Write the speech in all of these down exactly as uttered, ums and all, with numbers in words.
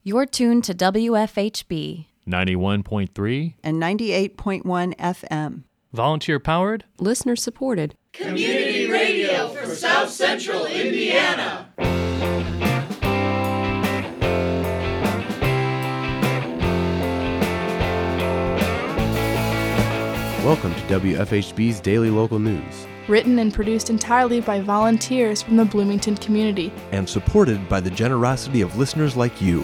You're tuned to W F H B ninety-one point three and ninety-eight point one F M. Volunteer-powered, listener-supported. Community radio for South Central Indiana. Welcome to W F H B's Daily Local News. Written and produced entirely by volunteers from the Bloomington community. And supported by the generosity of listeners like you.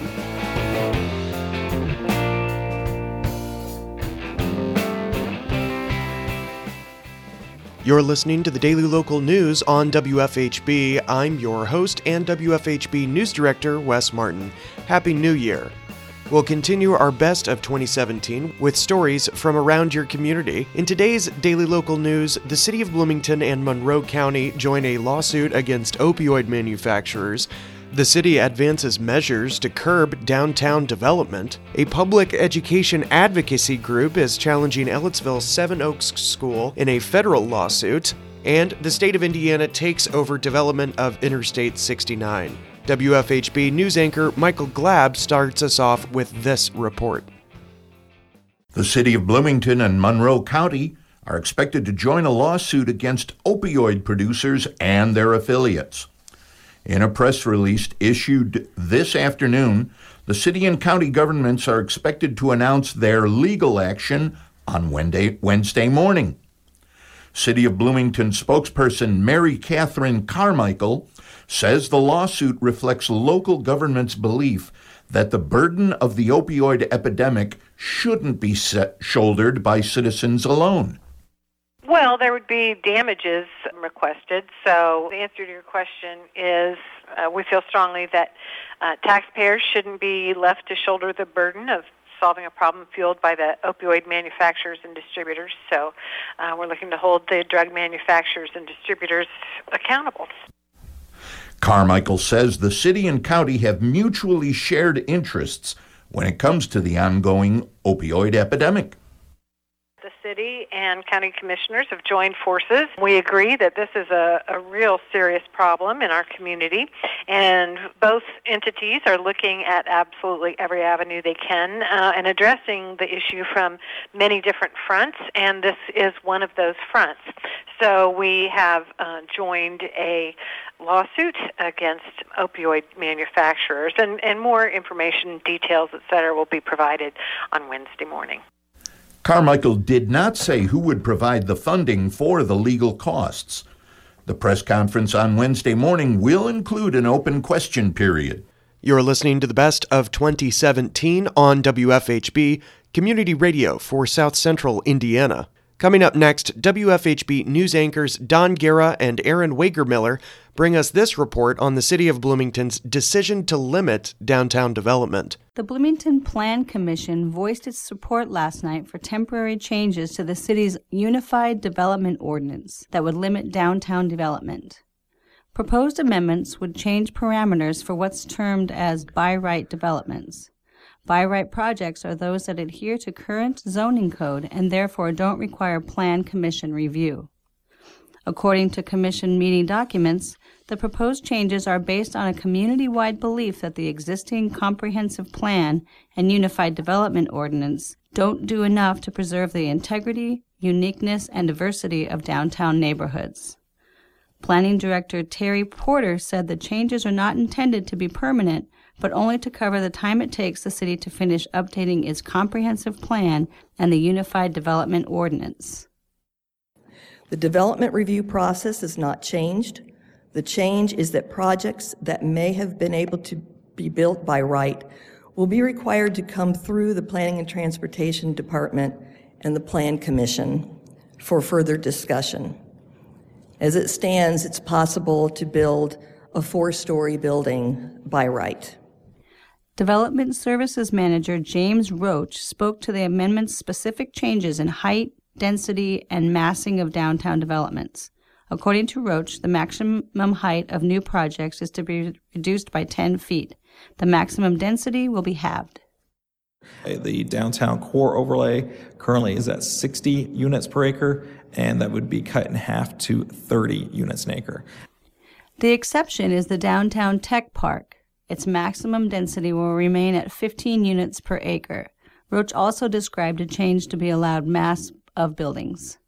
You're listening to the Daily Local News on W F H B. I'm your host and W F H B News Director, Wes Martin. Happy New Year. We'll continue our best of twenty seventeen with stories from around your community. In today's Daily Local News, the City of Bloomington and Monroe County join a lawsuit against opioid manufacturers. The city advances measures to curb downtown development. A public education advocacy group is challenging Ellettsville Seven Oaks School in a federal lawsuit. And the state of Indiana takes over development of Interstate sixty-nine. W F H B news anchor Michael Glab starts us off with this report. The City of Bloomington and Monroe County are expected to join a lawsuit against opioid producers and their affiliates. In a press release issued this afternoon, the city and county governments are expected to announce their legal action on Wednesday morning. City of Bloomington spokesperson Mary Catherine Carmichael says the lawsuit reflects local government's belief that the burden of the opioid epidemic shouldn't be set, shouldered by citizens alone. Well, there would be damages requested. So the answer to your question is uh, we feel strongly that uh, taxpayers shouldn't be left to shoulder the burden of solving a problem fueled by the opioid manufacturers and distributors. So uh, we're looking to hold the drug manufacturers and distributors accountable. Carmichael says the city and county have mutually shared interests when it comes to the ongoing opioid epidemic. The city and county commissioners have joined forces. We agree that this is a, a real serious problem in our community, and both entities are looking at absolutely every avenue they can uh, and addressing the issue from many different fronts, and this is one of those fronts. So we have uh, joined a lawsuit against opioid manufacturers, and, and more information, details, et cetera, will be provided on Wednesday morning. Carmichael did not say who would provide the funding for the legal costs. The press conference on Wednesday morning will include an open question period. You're listening to the best of twenty seventeen on W F H B, Community Radio for South Central Indiana. Coming up next, W F H B news anchors Don Guerra and Aaron Wagermiller bring us this report on the City of Bloomington's decision to limit downtown development. The Bloomington Plan Commission voiced its support last night for temporary changes to the city's Unified Development Ordinance that would limit downtown development. Proposed amendments would change parameters for what's termed as by-right developments. By-right projects are those that adhere to current zoning code and therefore don't require Plan Commission review. According to Commission meeting documents, the proposed changes are based on a community-wide belief that the existing comprehensive plan and Unified Development Ordinance don't do enough to preserve the integrity, uniqueness, and diversity of downtown neighborhoods. Planning Director Terry Porter said the changes are not intended to be permanent, but only to cover the time it takes the city to finish updating its comprehensive plan and the Unified Development Ordinance. The development review process is not changed. The change is that projects that may have been able to be built by right will be required to come through the Planning and Transportation Department and the Plan Commission for further discussion. As it stands, it's possible to build a four-story building by right. Development Services Manager James Roach spoke to the amendment's specific changes in height, density, and massing of downtown developments. According to Roach, the maximum height of new projects is to be reduced by ten feet. The maximum density will be halved. The downtown core overlay currently is at sixty units per acre, and that would be cut in half to thirty units an acre. The exception is the downtown tech park. Its maximum density will remain at fifteen units per acre. Roach also described a change to be allowed mass of buildings.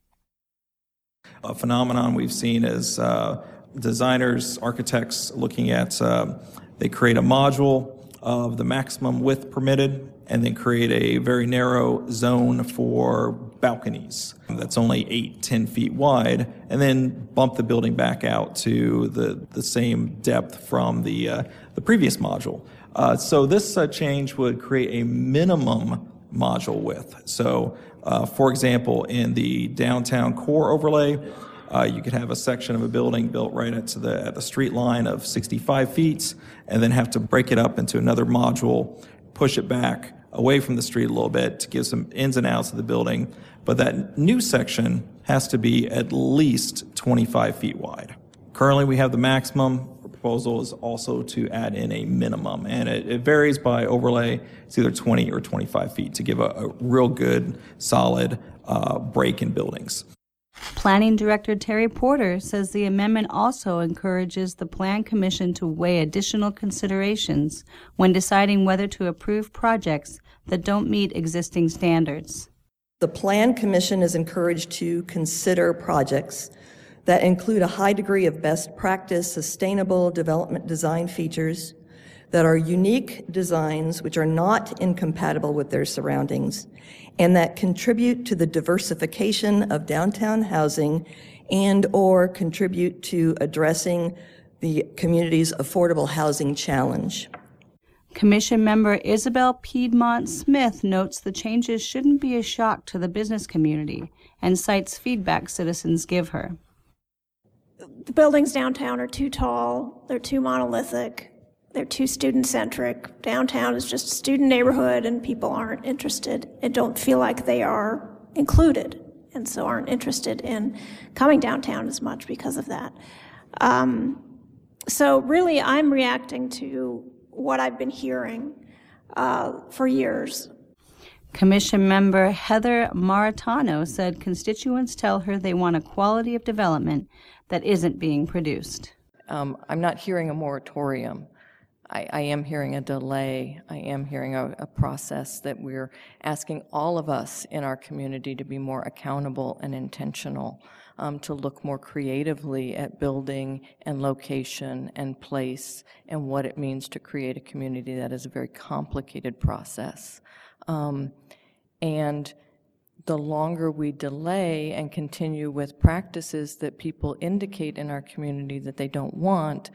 A phenomenon we've seen is uh, designers, architects looking at, uh, they create a module of the maximum width permitted and then create a very narrow zone for balconies that's only eight, ten feet wide, and then bump the building back out to the, the same depth from the, uh, the previous module. Uh, so this uh, change would create a minimum module width. So, uh, for example, in the downtown core overlay, uh, you could have a section of a building built right at the, at the street line of sixty-five feet, and then have to break it up into another module, push it back away from the street a little bit to give some ins and outs of the building. But that new section has to be at least twenty-five feet wide. Currently, we have the maximum. Proposal is also to add in a minimum, and it, it varies by overlay. It's either twenty or twenty-five feet to give a, a real good, solid uh, break in buildings. Planning Director Terry Porter says the amendment also encourages the Plan Commission to weigh additional considerations when deciding whether to approve projects that don't meet existing standards. The Plan Commission is encouraged to consider projects that include a high degree of best practice, sustainable development design features that are unique designs which are not incompatible with their surroundings, and that contribute to the diversification of downtown housing and or contribute to addressing the community's affordable housing challenge. Commission member Isabel Piedmont Smith notes the changes shouldn't be a shock to the business community and cites feedback citizens give her. The buildings downtown are too tall, they're too monolithic, they're too student-centric. Downtown is just a student neighborhood and people aren't interested and don't feel like they are included, and so aren't interested in coming downtown as much because of that. Um, so really I'm reacting to what I've been hearing uh, for years. Commission member Heather Maritano said constituents tell her they want a quality of development that isn't being produced. Um, I'm not hearing a moratorium. I, I am hearing a delay. I am hearing a, a process that we're asking all of us in our community to be more accountable and intentional, um, to look more creatively at building and location and place and what it means to create a community that is a very complicated process. Um, and the longer we delay and continue with practices that people indicate in our community that they don't want,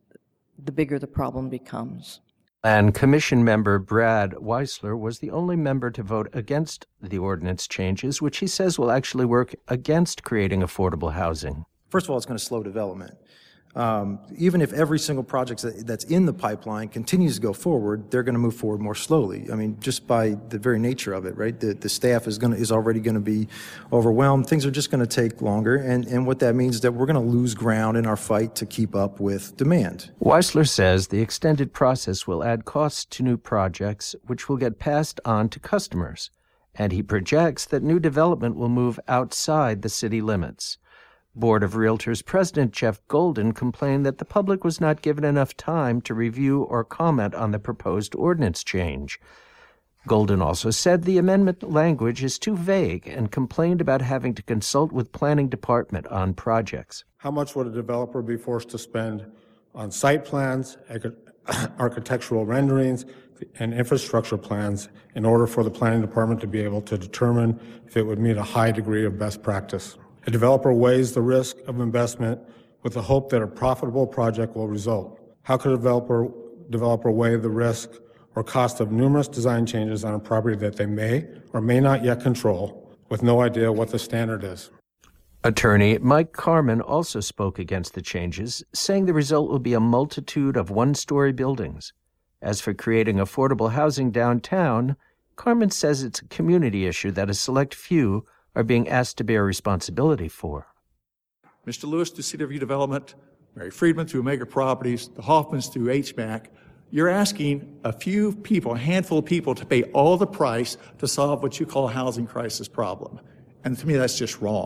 the bigger the problem becomes. And Commission member Brad Weisler was the only member to vote against the ordinance changes, which he says will actually work against creating affordable housing. First of all, it's going to slow development. Um, even if every single project that's in the pipeline continues to go forward, they're going to move forward more slowly. I mean, just by the very nature of it, right? The, the staff is going to, is already going to be overwhelmed. Things are just going to take longer, and, and what that means is that we're going to lose ground in our fight to keep up with demand. Weisler says the extended process will add costs to new projects, which will get passed on to customers, and he projects that new development will move outside the city limits. Board of Realtors President Jeff Golden complained that the public was not given enough time to review or comment on the proposed ordinance change. Golden also said the amendment language is too vague and complained about having to consult with planning department on projects. How much would a developer be forced to spend on site plans, architectural renderings, and infrastructure plans in order for the planning department to be able to determine if it would meet a high degree of best practice? A developer weighs the risk of investment with the hope that a profitable project will result. How could a developer, developer weigh the risk or cost of numerous design changes on a property that they may or may not yet control with no idea what the standard is? Attorney Mike Carmen also spoke against the changes, saying the result will be a multitude of one-story buildings. As for creating affordable housing downtown, Carmen says it's a community issue that a select few are being asked to bear responsibility for. Mister Lewis through Cedar View Development, Mary Friedman through Omega Properties, the Hoffmans through H M A C. You're asking a few people, a handful of people, to pay all the price to solve what you call a housing crisis problem. And to me, that's just wrong.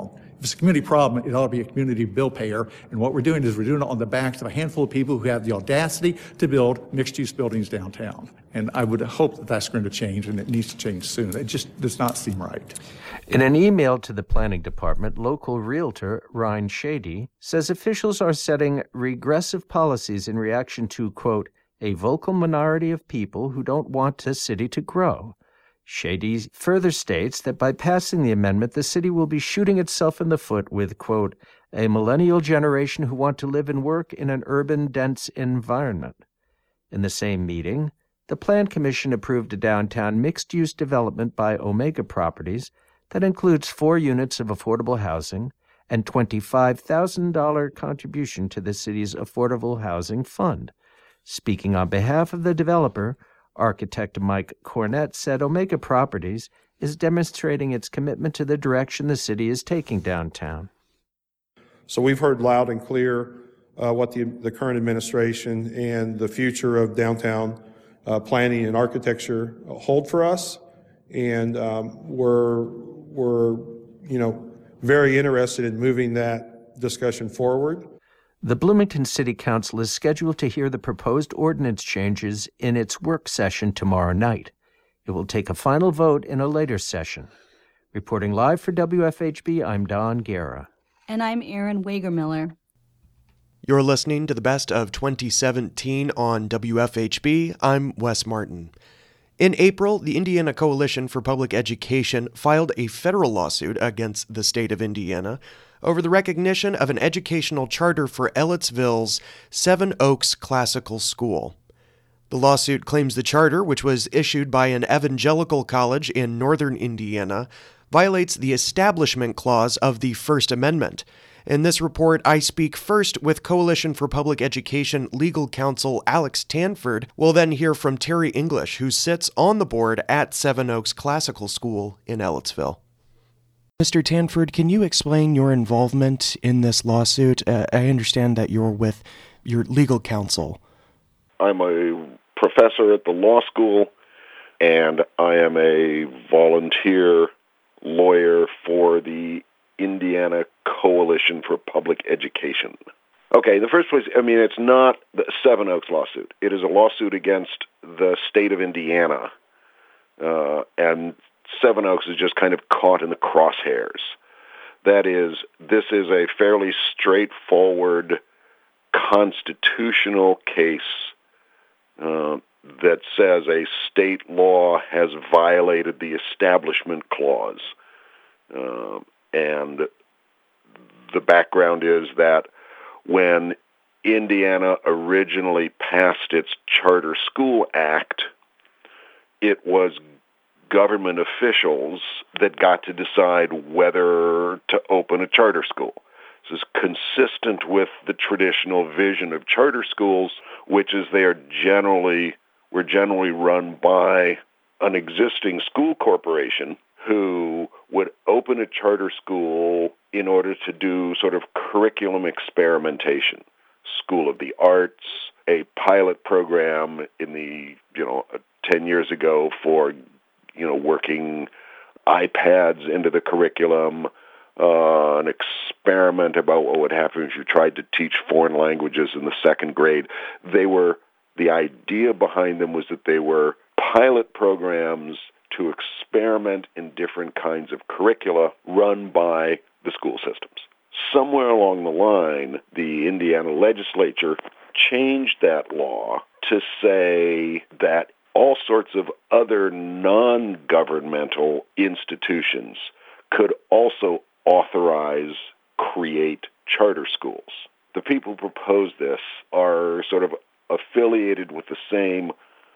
If it's a community problem, it ought to be a community bill payer. And what we're doing is we're doing it on the backs of a handful of people who have the audacity to build mixed-use buildings downtown. And I would hope that that's going to change, and it needs to change soon. It just does not seem right. In an email to the planning department, local realtor Ryan Shady says officials are setting regressive policies in reaction to, quote, a vocal minority of people who don't want the city to grow. Shady further states that by passing the amendment, the city will be shooting itself in the foot with, quote, a millennial generation who want to live and work in an urban, dense environment. In the same meeting, the Plan Commission approved a downtown mixed-use development by Omega Properties that includes four units of affordable housing and twenty-five thousand dollars contribution to the city's Affordable Housing Fund. Speaking on behalf of the developer, architect Mike Cornett said Omega Properties is demonstrating its commitment to the direction the city is taking downtown. So we've heard loud and clear uh, what the, the current administration and the future of downtown uh, planning and architecture hold for us, and um, we're we're you know very interested in moving that discussion forward. The Bloomington City Council is scheduled to hear the proposed ordinance changes in its work session tomorrow night. It will take a final vote in a later session. Reporting live for W F H B, I'm Don Guerra. And I'm Erin Wagermiller. You're listening to the best of twenty seventeen on W F H B. I'm Wes Martin. In April, the Indiana Coalition for Public Education filed a federal lawsuit against the state of Indiana over the recognition of an educational charter for Ellettsville's Seven Oaks Classical School. The lawsuit claims the charter, which was issued by an evangelical college in northern Indiana, violates the Establishment Clause of the First Amendment. In this report, I speak first with Coalition for Public Education legal counsel Alex Tanford. We'll then hear from Terry English, who sits on the board at Seven Oaks Classical School in Ellettsville. Mister Tanford, can you explain your involvement in this lawsuit? Uh, I understand that you're with your legal counsel. I'm a professor at the law school, and I am a volunteer lawyer for the Indiana Coalition for Public Education. Okay, the first place, I mean, it's not the Seven Oaks lawsuit. It is a lawsuit against the state of Indiana, uh, and Seven Oaks is just kind of caught in the crosshairs. That is, this is a fairly straightforward constitutional case uh, that says a state law has violated the Establishment Clause. Uh, and the background is that when Indiana originally passed its Charter School Act, it was government officials that got to decide whether to open a charter school. This is consistent with the traditional vision of charter schools, which is they are generally were generally run by an existing school corporation who would open a charter school in order to do sort of curriculum experimentation. School of the Arts, a pilot program in the, you know, ten years ago for, you know, working iPads into the curriculum, uh, an experiment about what would happen if you tried to teach foreign languages in the second grade. They were, the idea behind them was that they were pilot programs to experiment in different kinds of curricula run by the school systems. Somewhere along the line, the Indiana legislature changed that law to say that all sorts of other non-governmental institutions could also authorize, create charter schools. The people who proposed this are sort of affiliated with the same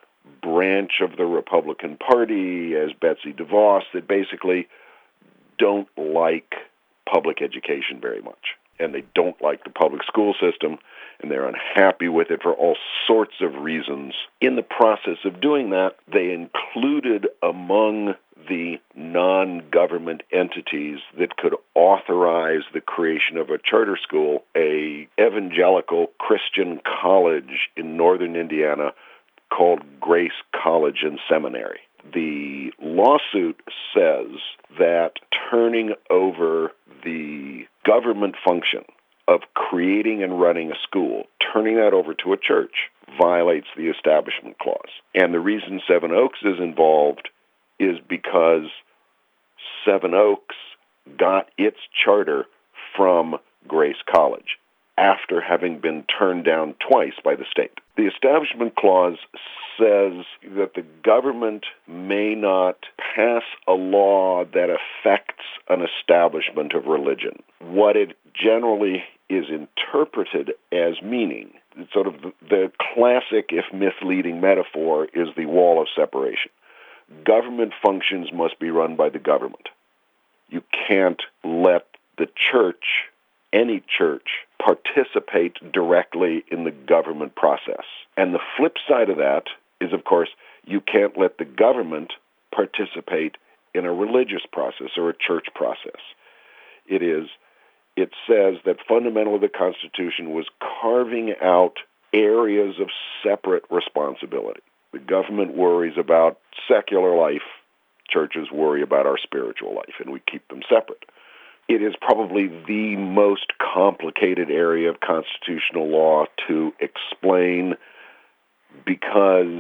branch of the Republican Party as Betsy DeVos that basically don't like public education very much. And they don't like the public school system, and they're unhappy with it for all sorts of reasons. In the process of doing that, they included among the non-government entities that could authorize the creation of a charter school a evangelical Christian college in northern Indiana called Grace College and Seminary. The lawsuit says that turning over the government function of creating and running a school, turning that over to a church, violates the Establishment Clause. And the reason Seven Oaks is involved is because Seven Oaks got its charter from Grace College after having been turned down twice by the state. The Establishment Clause says that the government may not pass a law that affects an establishment of religion. What it generally is interpreted as meaning, sort of the, the classic, if misleading metaphor, is the wall of separation. Government functions must be run by the government. You can't let the church, any church, participate directly in the government process. And the flip side of that is, of course, you can't let the government participate in a religious process or a church process. It is, it says that fundamentally the Constitution was carving out areas of separate responsibility. The government worries about secular life, churches worry about our spiritual life, and we keep them separate. It is probably the most complicated area of constitutional law to explain because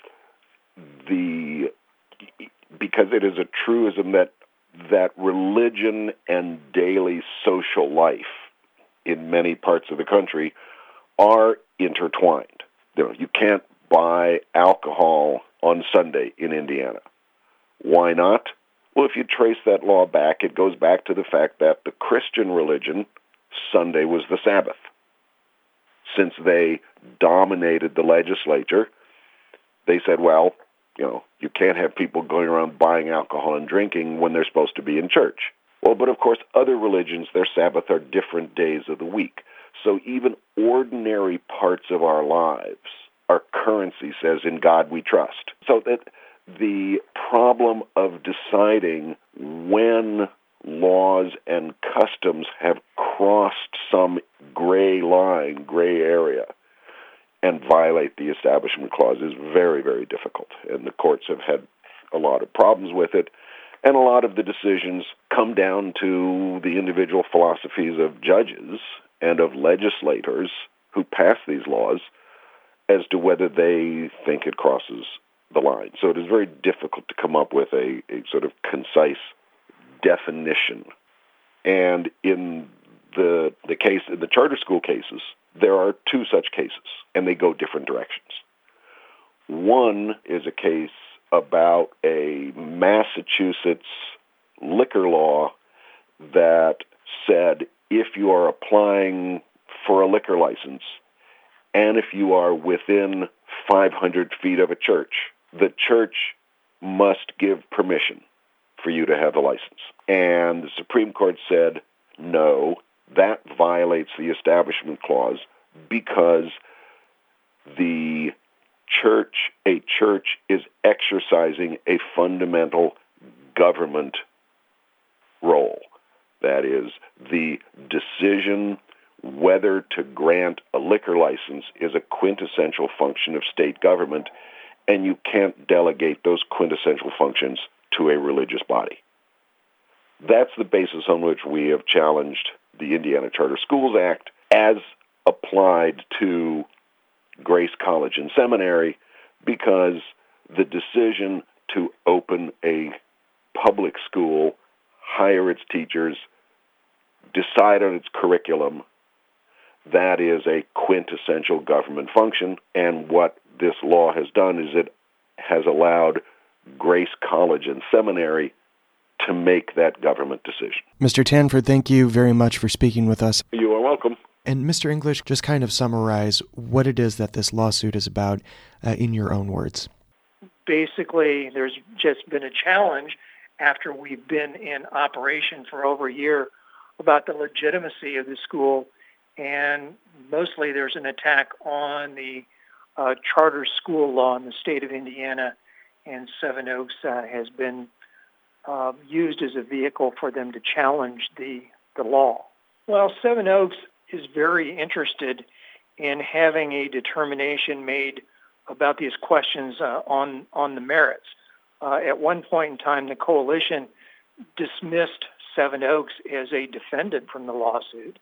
the because it is a truism that that religion and daily social life in many parts of the country are intertwined. You know, you can't buy alcohol on Sunday in Indiana. Why not? Well, if you trace that law back, it goes back to the fact that the Christian religion, Sunday was the Sabbath. Since they dominated the legislature, they said, well, you know, you can't have people going around buying alcohol and drinking when they're supposed to be in church. Well, but of course, other religions, their Sabbath are different days of the week. So even ordinary parts of our lives, our currency says, in God we trust. So that the problem of deciding when laws and customs have crossed some gray line, gray area, and violate the Establishment Clause is very, very difficult. And the courts have had a lot of problems with it. And a lot of the decisions come down to the individual philosophies of judges and of legislators who pass these laws as to whether they think it crosses the line. So it is very difficult to come up with a, a sort of concise definition. And in the the case, in the charter school cases, there are two such cases, and they go different directions. One is a case about a Massachusetts liquor law that said if you are applying for a liquor license and if you are within five hundred feet of a church, the church must give permission for you to have a license. And the Supreme Court said, no, that violates the Establishment Clause because the church, a church is exercising a fundamental government role. That is, the decision whether to grant a liquor license is a quintessential function of state government, and you can't delegate those quintessential functions to a religious body. That's the basis on which we have challenged the Indiana Charter Schools Act as applied to Grace College and Seminary, because the decision to open a public school, hire its teachers, decide on its curriculum, that is a quintessential government function. And what this law has done is it has allowed Grace College and Seminary to make that government decision. Mister Tanford, thank you very much for speaking with us. You are welcome. And Mister English, just kind of summarize what it is that this lawsuit is about uh, in your own words. Basically, there's just been a challenge after we've been in operation for over a year about the legitimacy of the school, and mostly there's an attack on the uh, charter school law in the state of Indiana, and Seven Oaks uh, has been uh, used as a vehicle for them to challenge the, the law. Well, Seven Oaks is very interested in having a determination made about these questions uh, on, on the merits. Uh, at one point in time, the coalition dismissed Seven Oaks as a defendant from the lawsuit,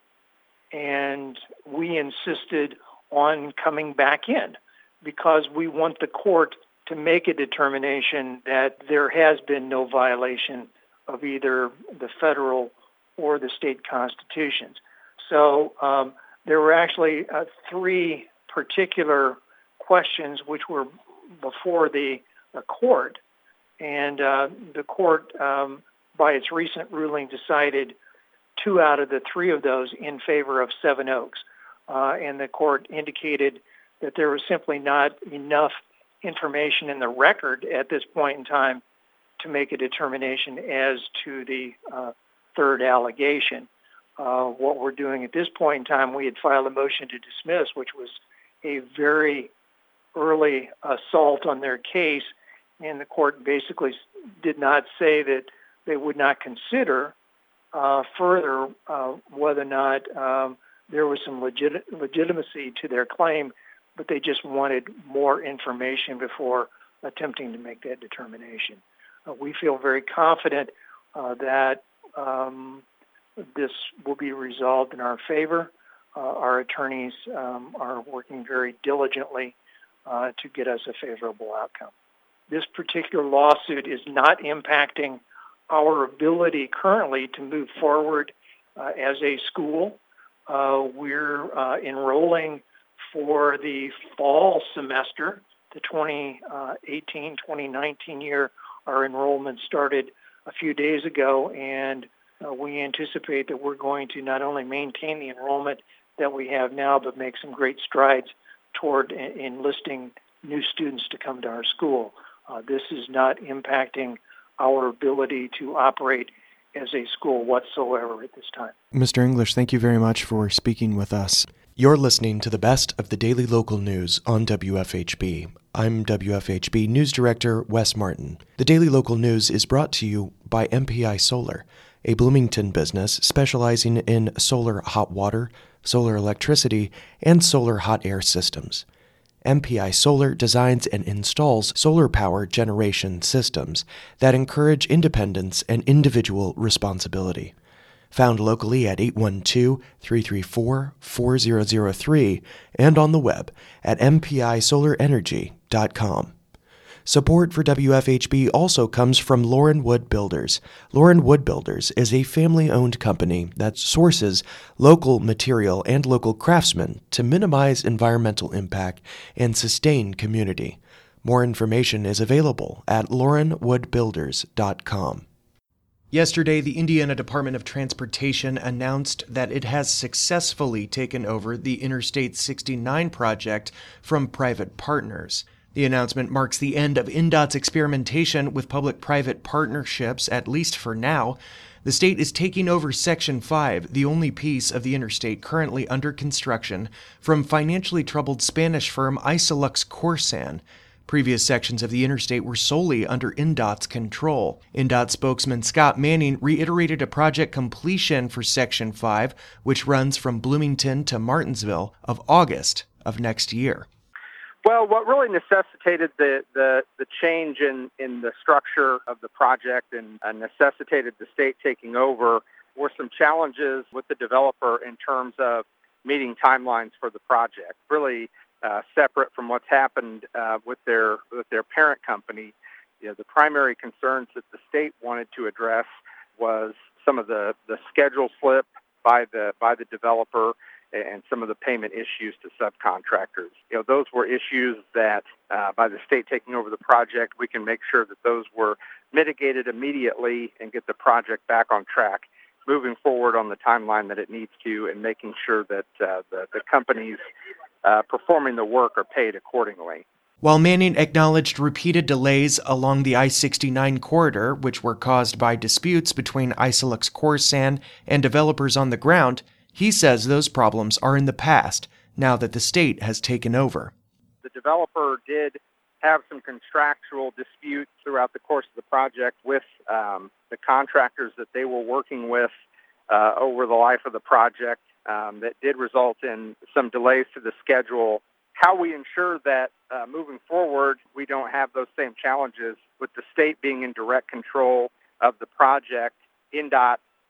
and we insisted on coming back in because we want the court to make a determination that there has been no violation of either the federal or the state constitutions. So um, there were actually uh, three particular questions which were before the, the court, and uh, the court, um, by its recent ruling, decided two out of the three of those in favor of Seven Oaks. Uh, and the court indicated that there was simply not enough information in the record at this point in time to make a determination as to the uh, third allegation. Uh, what we're doing at this point in time, we had filed a motion to dismiss, which was a very early assault on their case, and the court basically did not say that they would not consider uh, further uh, whether or not um, there was some legit- legitimacy to their claim, but they just wanted more information before attempting to make that determination. Uh, we feel very confident uh, that um, this will be resolved in our favor. Uh, our attorneys um, are working very diligently uh, to get us a favorable outcome. This particular lawsuit is not impacting our ability currently to move forward uh, as a school. Uh, we're uh, enrolling for the fall semester, the twenty eighteen twenty nineteen year. Our enrollment started a few days ago, and uh, we anticipate that we're going to not only maintain the enrollment that we have now, but make some great strides toward en- enlisting new students to come to our school. Uh, this is not impacting our ability to operate as a school whatsoever at this time. Mister English, thank you very much for speaking with us. You're listening to the best of the daily local news on W F H B. I'm W F H B News Director Wes Martin. The daily local news is brought to you by M P I Solar, a Bloomington business specializing in solar hot water, solar electricity, and solar hot air systems. M P I Solar designs and installs solar power generation systems that encourage independence and individual responsibility. Found locally at eight one two, three three four, four zero zero three and on the web at m p i solar energy dot com. Support for W F H B also comes from Lauren Wood Builders. Lauren Wood Builders is a family-owned company that sources local material and local craftsmen to minimize environmental impact and sustain community. More information is available at lauren wood builders dot com. Yesterday, the Indiana Department of Transportation announced that it has successfully taken over the Interstate sixty-nine project from private partners. The announcement marks the end of I N D O T's experimentation with public-private partnerships, at least for now. The state is taking over Section five, the only piece of the interstate currently under construction, from financially troubled Spanish firm Isolux Corsan. Previous sections of the interstate were solely under I N D O T's control. I N D O T spokesman Scott Manning reiterated a project completion for Section five, which runs from Bloomington to Martinsville, of August of next year. Well, what really necessitated the, the, the change in, in the structure of the project and uh, necessitated the state taking over were some challenges with the developer in terms of meeting timelines for the project. Really uh, separate from what's happened uh, with their with their parent company. You know, the primary concerns that the state wanted to address was some of the, the schedule slip by the by the developer and some of the payment issues to subcontractors. You know, those were issues that uh, by the state taking over the project, we can make sure that those were mitigated immediately and get the project back on track, moving forward on the timeline that it needs to, and making sure that uh, the, the companies uh, performing the work are paid accordingly. While Manning acknowledged repeated delays along the I sixty-nine corridor, which were caused by disputes between Isolux Corsan and developers on the ground, he says those problems are in the past now that the state has taken over. The developer did have some contractual disputes throughout the course of the project with um, the contractors that they were working with uh, over the life of the project um, that did result in some delays to the schedule. How we ensure that uh, moving forward we don't have those same challenges with the state being in direct control of the project, I N D O T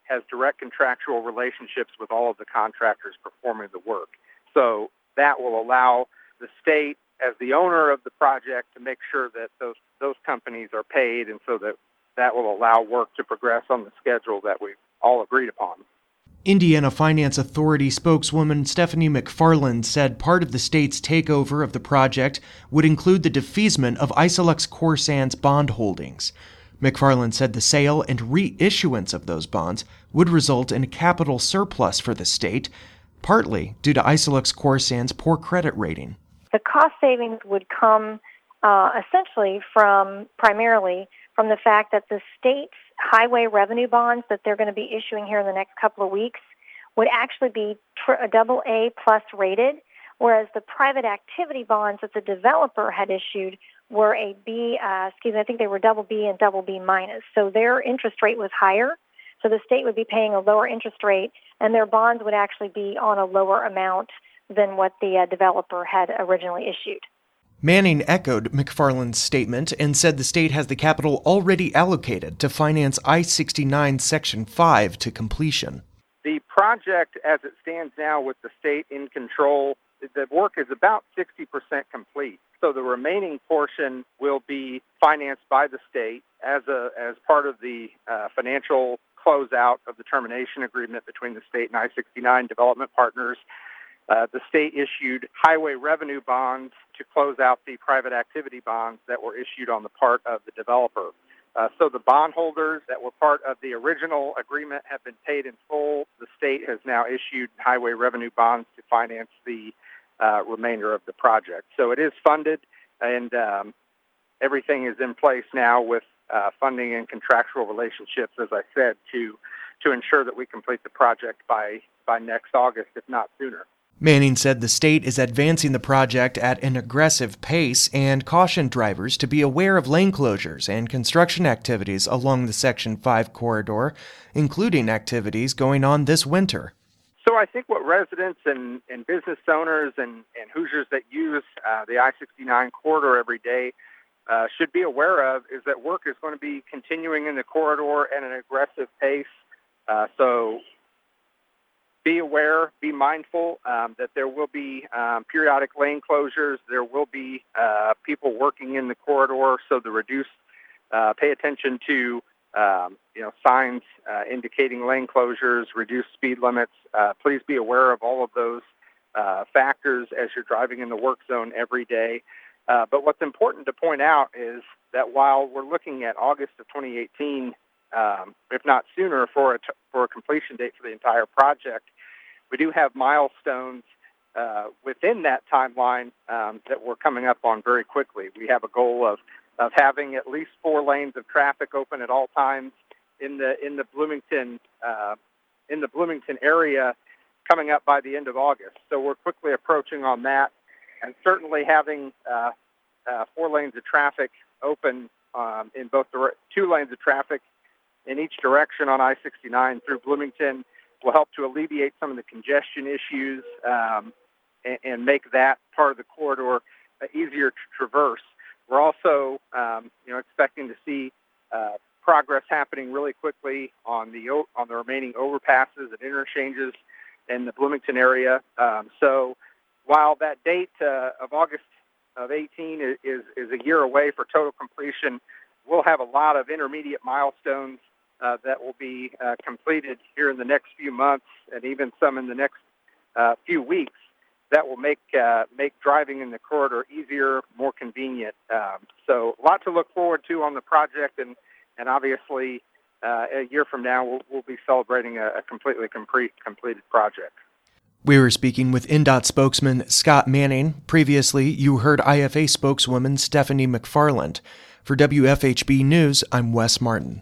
has direct contractual relationships with all of the contractors performing the work. So that will allow the state, as the owner of the project, to make sure that those those companies are paid, and so that that will allow work to progress on the schedule that we've all agreed upon. Indiana Finance Authority spokeswoman Stephanie McFarland said part of the state's takeover of the project would include the defeasance of Isolux Core Sands bond holdings. McFarland said the sale and reissuance of those bonds would result in a capital surplus for the state, partly due to Isolux Core Sands' poor credit rating. The cost savings would come uh, essentially from, primarily, from the fact that the state's highway revenue bonds that they're going to be issuing here in the next couple of weeks would actually be tr- a double A plus rated, whereas the private activity bonds that the developer had issued were a B, uh, excuse me, I think they were double B and double B minus. So their interest rate was higher. So the state would be paying a lower interest rate, and their bonds would actually be on a lower amount than what the uh, developer had originally issued. Manning echoed McFarland's statement and said the state has the capital already allocated to finance I sixty-nine Section five to completion. The project, as it stands now with the state in control, the work is about sixty percent complete. So the remaining portion will be financed by the state as a as part of the uh, financial closeout of the termination agreement between the state and I sixty-nine development partners. Uh, the state issued highway revenue bonds to close out the private activity bonds that were issued on the part of the developer. Uh, so the bondholders that were part of the original agreement have been paid in full. The state has now issued highway revenue bonds to finance the uh, remainder of the project. So it is funded, and um, everything is in place now with uh, funding and contractual relationships, as I said, to to ensure that we complete the project by, by next August, if not sooner. Manning said the state is advancing the project at an aggressive pace and cautioned drivers to be aware of lane closures and construction activities along the Section five corridor, including activities going on this winter. So I think what residents and, and business owners and, and Hoosiers that use uh, the I sixty-nine corridor every day uh, should be aware of is that work is going to be continuing in the corridor at an aggressive pace. Uh, so Be aware, be mindful um, that there will be um, periodic lane closures. There will be uh, people working in the corridor, so the reduce, uh, pay attention to um, you know signs uh, indicating lane closures, reduced speed limits. Uh, please be aware of all of those uh, factors as you're driving in the work zone every day. Uh, but what's important to point out is that while we're looking at August of twenty eighteen, um, if not sooner, for a, t- for a completion date for the entire project, we do have milestones uh, within that timeline um, that we're coming up on very quickly. We have a goal of, of having at least four lanes of traffic open at all times in the in the Bloomington uh, in the Bloomington area coming up by the end of August. So we're quickly approaching on that, and certainly having uh, uh, four lanes of traffic open um, in both the two lanes of traffic in each direction on I sixty-nine through Bloomington will help to alleviate some of the congestion issues um, and, and make that part of the corridor uh, easier to traverse. We're also, um, you know, expecting to see uh, progress happening really quickly on the on the remaining overpasses and interchanges in the Bloomington area. Um, so, while that date uh, of August of eighteen is, is is a year away for total completion, we'll have a lot of intermediate milestones Uh, that will be uh, completed here in the next few months, and even some in the next uh, few weeks, that will make uh, make driving in the corridor easier, more convenient. Um, so a lot to look forward to on the project, and, and obviously uh, a year from now we'll, we'll be celebrating a, a completely complete, completed project. We were speaking with N D O T spokesman Scott Manning. Previously, you heard I F A spokeswoman Stephanie McFarland. For W F H B News, I'm Wes Martin.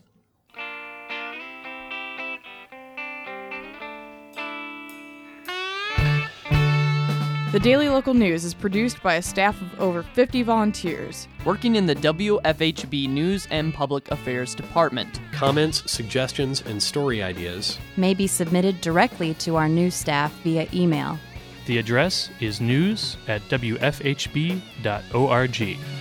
The Daily Local News is produced by a staff of over fifty volunteers working in the W F H B News and Public Affairs Department. Comments, suggestions, and story ideas may be submitted directly to our news staff via email. The address is news at w f h b dot org.